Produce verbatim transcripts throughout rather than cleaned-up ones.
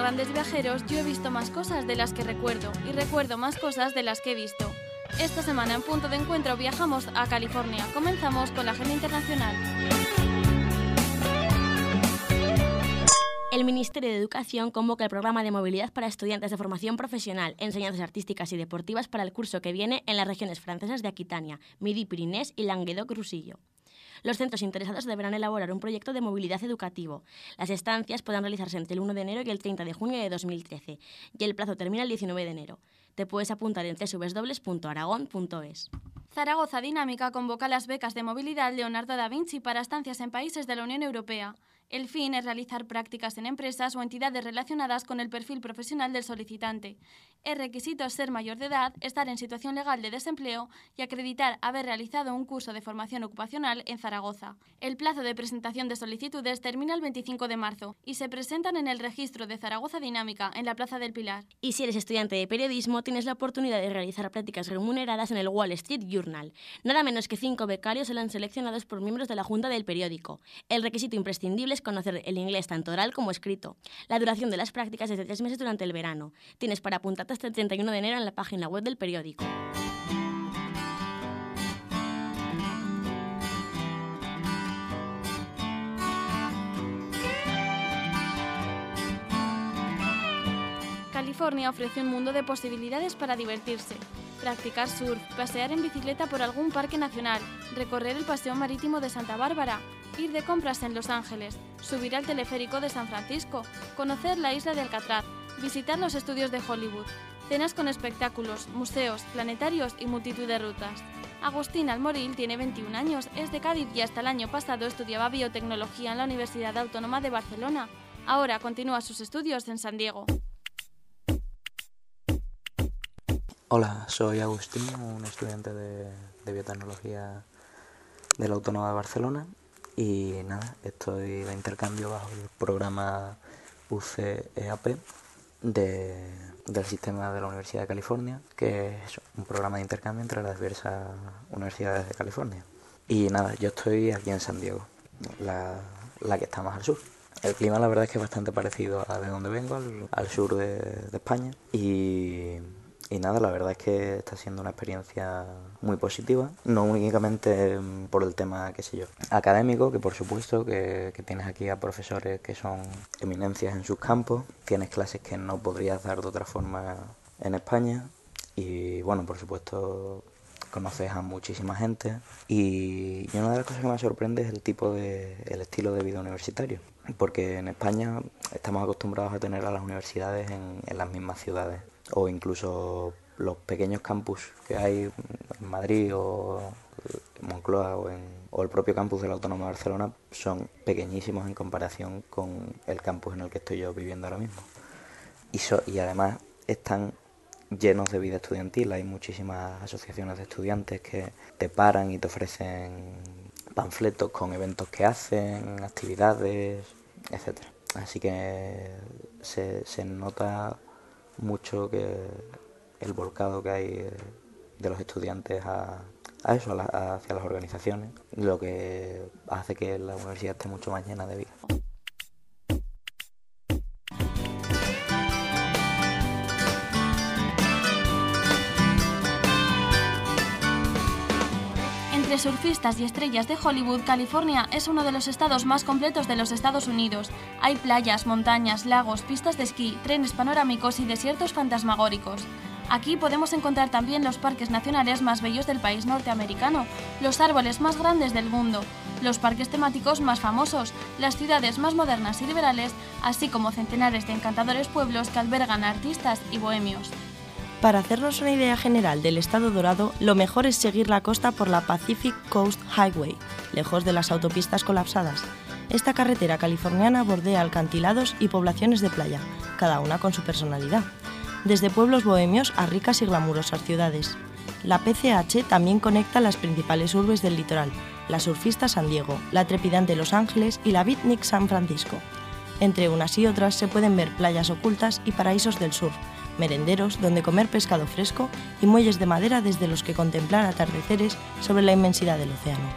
grandes viajeros, yo he visto más cosas de las que recuerdo y recuerdo más cosas de las que he visto. Esta semana en Punto de Encuentro viajamos a California. Comenzamos con la agenda internacional. El Ministerio de Educación convoca el programa de movilidad para estudiantes de formación profesional, enseñanzas artísticas y deportivas para el curso que viene en las regiones francesas de Aquitania, Midi-Pyrénées y Languedoc-Roussillon. Los centros interesados deberán elaborar un proyecto de movilidad educativo. Las estancias podrán realizarse entre el uno de enero y el treinta de junio de dos mil trece, y el plazo termina el diecinueve de enero. Te puedes apuntar en doble u doble u doble u punto aragón punto es. Zaragoza Dinámica convoca las becas de movilidad Leonardo da Vinci para estancias en países de la Unión Europea. El fin es realizar prácticas en empresas o entidades relacionadas con el perfil profesional del solicitante. El requisito es ser mayor de edad, estar en situación legal de desempleo y acreditar haber realizado un curso de formación ocupacional en Zaragoza. El plazo de presentación de solicitudes termina el veinticinco de marzo y se presentan en el registro de Zaragoza Dinámica, en la Plaza del Pilar. Y si eres estudiante de periodismo, tienes la oportunidad de realizar prácticas remuneradas en el Wall Street Journal. Nada menos que cinco becarios serán seleccionados por miembros de la Junta del periódico. El requisito imprescindible es conocer el inglés tanto oral como escrito. La duración de las prácticas es de tres meses durante el verano. Tienes para apuntarte hasta el treinta y uno de enero en la página web del periódico. California ofrece un mundo de posibilidades para divertirse. Practicar surf, pasear en bicicleta por algún parque nacional, recorrer el paseo marítimo de Santa Bárbara, ir de compras en Los Ángeles, subir al teleférico de San Francisco, conocer la isla de Alcatraz, visitar los estudios de Hollywood, cenas con espectáculos, museos, planetarios y multitud de rutas. Agustín Almoril tiene veintiún años, es de Cádiz y hasta el año pasado estudiaba biotecnología en la Universidad Autónoma de Barcelona. Ahora continúa sus estudios en San Diego. Hola, soy Agustín, un estudiante de, de biotecnología de la Autónoma de Barcelona y nada, estoy de intercambio bajo el programa U C E A P de, del sistema de la Universidad de California, que es un programa de intercambio entre las diversas universidades de California. Y nada, yo estoy aquí en San Diego, la, la que está más al sur. El clima la verdad es que es bastante parecido a de donde vengo, al, al sur de, de España y... Y nada, la verdad es que está siendo una experiencia muy positiva, no únicamente por el tema, qué sé yo, académico, que por supuesto que, que tienes aquí a profesores que son eminencias en sus campos, tienes clases que no podrías dar de otra forma en España y bueno, por supuesto conoces a muchísima gente y, y una de las cosas que me sorprende es el tipo de, el estilo de vida universitario, porque en España estamos acostumbrados a tener a las universidades en, en las mismas ciudades, o incluso los pequeños campus que hay en Madrid o en Moncloa o, en, o el propio campus de la Autónoma de Barcelona son pequeñísimos en comparación con el campus en el que estoy yo viviendo ahora mismo. Y, so, y además están llenos de vida estudiantil, hay muchísimas asociaciones de estudiantes que te paran y te ofrecen panfletos con eventos que hacen, actividades, etcétera. Así que se, se nota mucho que el volcado que hay de los estudiantes a, a eso, a la, a, hacia las organizaciones, lo que hace que la universidad esté mucho más llena de vida. Entre surfistas y estrellas de Hollywood, California es uno de los estados más completos de los Estados Unidos. Hay playas, montañas, lagos, pistas de esquí, trenes panorámicos y desiertos fantasmagóricos. Aquí podemos encontrar también los parques nacionales más bellos del país norteamericano, los árboles más grandes del mundo, los parques temáticos más famosos, las ciudades más modernas y liberales, así como centenares de encantadores pueblos que albergan a artistas y bohemios. Para hacernos una idea general del estado dorado, lo mejor es seguir la costa por la Pacific Coast Highway, lejos de las autopistas colapsadas. Esta carretera californiana bordea acantilados y poblaciones de playa, cada una con su personalidad, desde pueblos bohemios a ricas y glamurosas ciudades. La P C H también conecta las principales urbes del litoral, la surfista San Diego, la trepidante Los Ángeles y la beatnik San Francisco. Entre unas y otras se pueden ver playas ocultas y paraísos del sur, merenderos donde comer pescado fresco y muelles de madera desde los que contemplar atardeceres sobre la inmensidad del océano.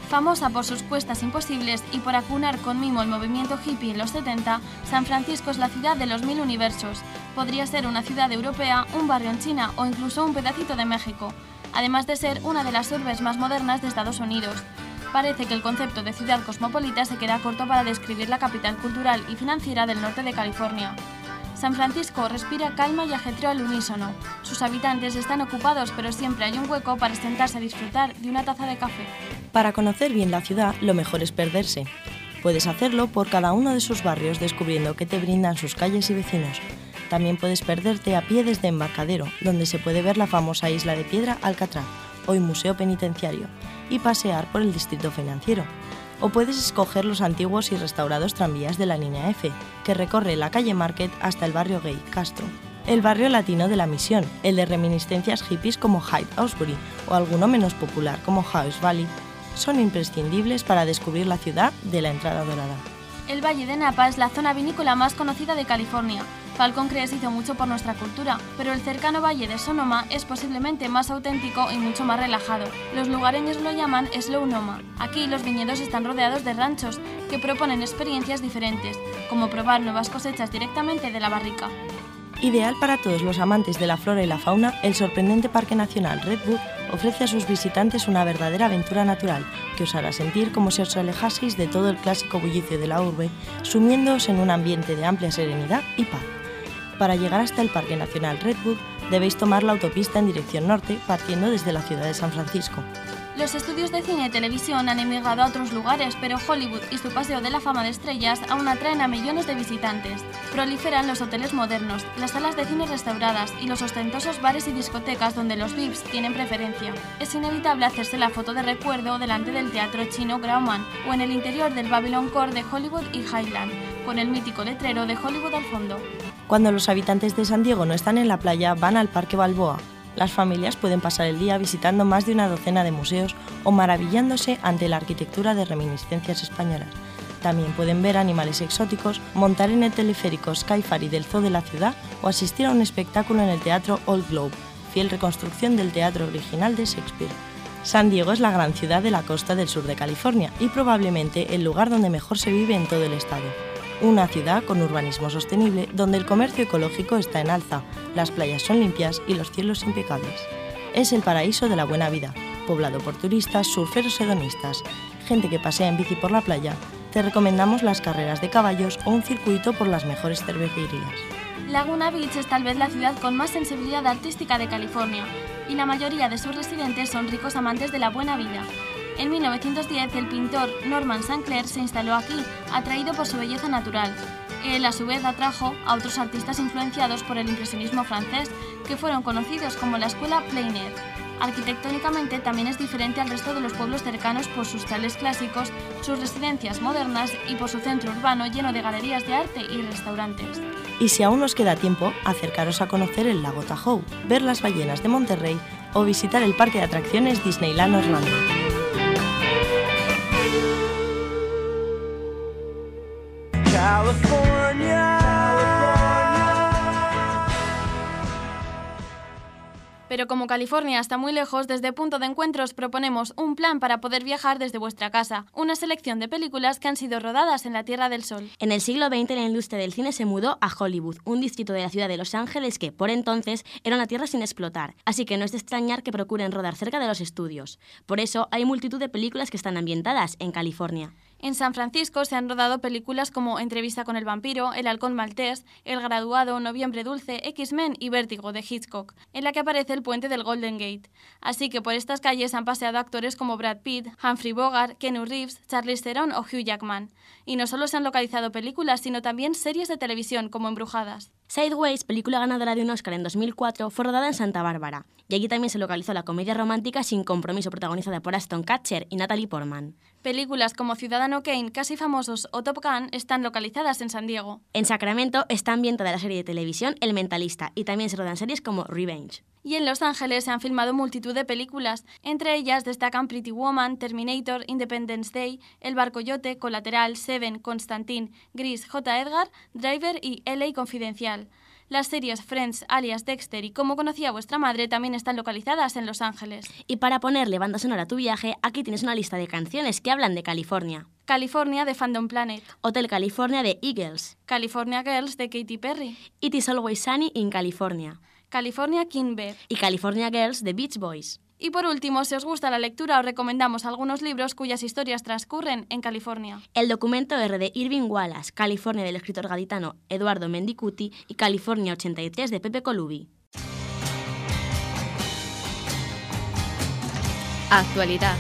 Famosa por sus cuestas imposibles y por acunar con mimo el movimiento hippie en los setenta, San Francisco es la ciudad de los mil universos. Podría ser una ciudad europea, un barrio en China o incluso un pedacito de México, además de ser una de las urbes más modernas de Estados Unidos. Parece que el concepto de ciudad cosmopolita se queda corto para describir la capital cultural y financiera del norte de California. San Francisco respira calma y ajetreo al unísono. Sus habitantes están ocupados, pero siempre hay un hueco para sentarse a disfrutar de una taza de café. Para conocer bien la ciudad, lo mejor es perderse. Puedes hacerlo por cada uno de sus barrios descubriendo qué te brindan sus calles y vecinos. También puedes perderte a pie desde Embarcadero, donde se puede ver la famosa isla de piedra Alcatraz, hoy museo penitenciario, y pasear por el distrito financiero. O puedes escoger los antiguos y restaurados tranvías de la línea F, que recorre la calle Market hasta el barrio gay Castro, el barrio latino de la Misión, el de reminiscencias hippies como Haight-Ashbury o alguno menos popular como House Valley, son imprescindibles para descubrir la ciudad de la Entrada Dorada. El Valle de Napa es la zona vinícola más conocida de California. Falcon Crest hizo mucho por nuestra cultura, pero el cercano Valle de Sonoma es posiblemente más auténtico y mucho más relajado. Los lugareños lo llaman Slow Noma. Aquí los viñedos están rodeados de ranchos que proponen experiencias diferentes, como probar nuevas cosechas directamente de la barrica. Ideal para todos los amantes de la flora y la fauna, el sorprendente Parque Nacional Redwood ofrece a sus visitantes una verdadera aventura natural que os hará sentir como si os alejaseis de todo el clásico bullicio de la urbe, sumiéndoos en un ambiente de amplia serenidad y paz. Para llegar hasta el Parque Nacional Redwood, debéis tomar la autopista en dirección norte, partiendo desde la ciudad de San Francisco. Los estudios de cine y televisión han emigrado a otros lugares, pero Hollywood y su paseo de la fama de estrellas aún atraen a millones de visitantes. Proliferan los hoteles modernos, las salas de cine restauradas y los ostentosos bares y discotecas donde los V I Ps tienen preferencia. Es inevitable hacerse la foto de recuerdo delante del teatro chino Grauman o en el interior del Babylon Core de Hollywood y Highland, con el mítico letrero de Hollywood al fondo. Cuando los habitantes de San Diego no están en la playa, van al Parque Balboa. Las familias pueden pasar el día visitando más de una docena de museos o maravillándose ante la arquitectura de reminiscencias españolas. También pueden ver animales exóticos, montar en el teleférico Skyfari del Zoo de la ciudad o asistir a un espectáculo en el Teatro Old Globe, fiel reconstrucción del teatro original de Shakespeare. San Diego es la gran ciudad de la costa del sur de California y probablemente el lugar donde mejor se vive en todo el estado. Una ciudad con urbanismo sostenible donde el comercio ecológico está en alza, las playas son limpias y los cielos impecables. Es el paraíso de la buena vida, poblado por turistas, surferos hedonistas, gente que pasea en bici por la playa. Te recomendamos las carreras de caballos o un circuito por las mejores cervecerías. Laguna Beach es tal vez la ciudad con más sensibilidad artística de California, y la mayoría de sus residentes son ricos amantes de la buena vida. En mil novecientos diez, el pintor Norman Sinclair se instaló aquí, atraído por su belleza natural. Él, a su vez, atrajo a otros artistas influenciados por el impresionismo francés, que fueron conocidos como la escuela Plein Air. Arquitectónicamente también es diferente al resto de los pueblos cercanos por sus chalés clásicos, sus residencias modernas y por su centro urbano lleno de galerías de arte y restaurantes. Y si aún os queda tiempo, acercaros a conocer el lago Tahoe, ver las ballenas de Monterrey o visitar el parque de atracciones Disneyland Orlando. California. Pero como California está muy lejos, desde Punto de Encuentro os proponemos un plan para poder viajar desde vuestra casa, una selección de películas que han sido rodadas en la Tierra del Sol. En el siglo veinte la industria del cine se mudó a Hollywood, un distrito de la ciudad de Los Ángeles que, por entonces, era una tierra sin explotar, así que no es de extrañar que procuren rodar cerca de los estudios. Por eso hay multitud de películas que están ambientadas en California. En San Francisco se han rodado películas como Entrevista con el vampiro, El halcón maltés, El graduado, Noviembre dulce, X-Men y Vértigo de Hitchcock, en la que aparece el puente del Golden Gate. Así que por estas calles han paseado actores como Brad Pitt, Humphrey Bogart, Keanu Reeves, Charlize Theron o Hugh Jackman. Y no solo se han localizado películas, sino también series de televisión como Embrujadas. Sideways, película ganadora de un Oscar en dos mil cuatro, fue rodada en Santa Bárbara, y allí también se localizó la comedia romántica Sin compromiso, protagonizada por Ashton Kutcher y Natalie Portman. Películas como Ciudadano Kane, Casi famosos o Top Gun están localizadas en San Diego. En Sacramento está ambientada la serie de televisión El Mentalista, y también se rodan series como Revenge. Y en Los Ángeles se han filmado multitud de películas, entre ellas destacan Pretty Woman, Terminator, Independence Day, El Barcoyote, Colateral, Seven, Constantine, Grease, J. Edgar, Driver y L A Confidencial. Las series Friends, Alias, Dexter y Cómo conocí a vuestra madre también están localizadas en Los Ángeles. Y para ponerle banda sonora a tu viaje, aquí tienes una lista de canciones que hablan de California. California de Fandom Planet. Hotel California de Eagles. California Girls de Katy Perry. It is Always Sunny in California. California King Bed. Y California Girls de Beach Boys. Y por último, si os gusta la lectura, os recomendamos algunos libros cuyas historias transcurren en California. El documento R de Irving Wallace, California del escritor gaditano Eduardo Mendicuti y California ochenta y tres de Pepe Colubi. Actualidad.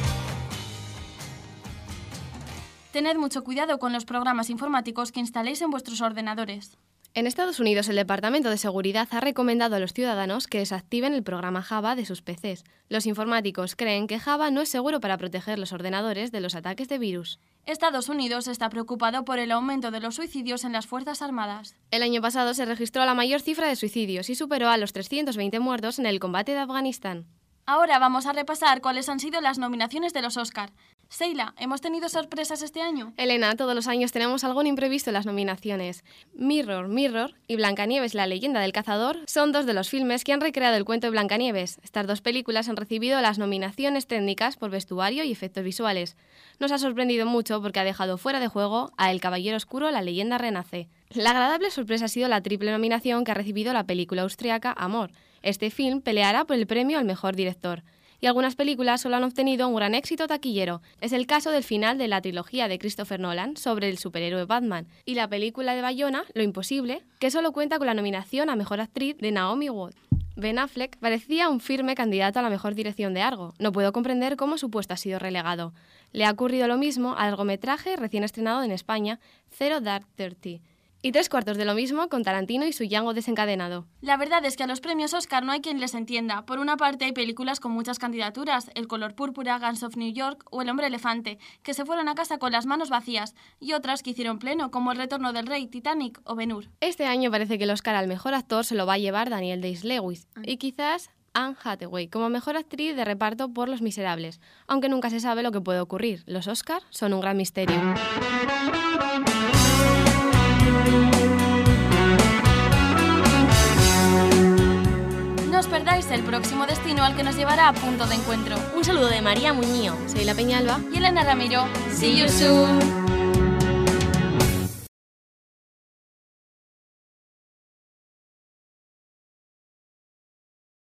Tened mucho cuidado con los programas informáticos que instaléis en vuestros ordenadores. En Estados Unidos, el Departamento de Seguridad ha recomendado a los ciudadanos que desactiven el programa Java de sus P Cs. Los informáticos creen que Java no es seguro para proteger los ordenadores de los ataques de virus. Estados Unidos está preocupado por el aumento de los suicidios en las Fuerzas Armadas. El año pasado se registró la mayor cifra de suicidios y superó a los trescientos veinte muertos en el combate de Afganistán. Ahora vamos a repasar cuáles han sido las nominaciones de los Oscar. Seila, ¿hemos tenido sorpresas este año? Elena, todos los años tenemos algún imprevisto en las nominaciones. Mirror, Mirror y Blancanieves, la leyenda del cazador son dos de los filmes que han recreado el cuento de Blancanieves. Estas dos películas han recibido las nominaciones técnicas por vestuario y efectos visuales. Nos ha sorprendido mucho porque ha dejado fuera de juego a El Caballero Oscuro, la leyenda renace. La agradable sorpresa ha sido la triple nominación que ha recibido la película austriaca Amor. Este film peleará por el premio al mejor director. Y algunas películas solo han obtenido un gran éxito taquillero. Es el caso del final de la trilogía de Christopher Nolan sobre el superhéroe Batman y la película de Bayona, Lo Imposible, que solo cuenta con la nominación a Mejor Actriz de Naomi Watts. Ben Affleck parecía un firme candidato a la mejor dirección de Argo. No puedo comprender cómo su puesto ha sido relegado. Le ha ocurrido lo mismo al largometraje recién estrenado en España, Zero Dark Thirty. Y tres cuartos de lo mismo con Tarantino y su Django desencadenado. La verdad es que a los premios Oscar no hay quien les entienda. Por una parte hay películas con muchas candidaturas, El color púrpura, Guns of New York o El hombre elefante, que se fueron a casa con las manos vacías, y otras que hicieron pleno, como El retorno del rey, Titanic o Ben-Hur. Este año parece que el Oscar al mejor actor se lo va a llevar Daniel Day-Lewis, y quizás Anne Hathaway como mejor actriz de reparto por Los Miserables, aunque nunca se sabe lo que puede ocurrir. Los Oscar son un gran misterio. No os perdáis el próximo destino al que nos llevará a Punto de Encuentro. Un saludo de María Muñío. Soy la Peñalba y Elena Ramiro. See you soon.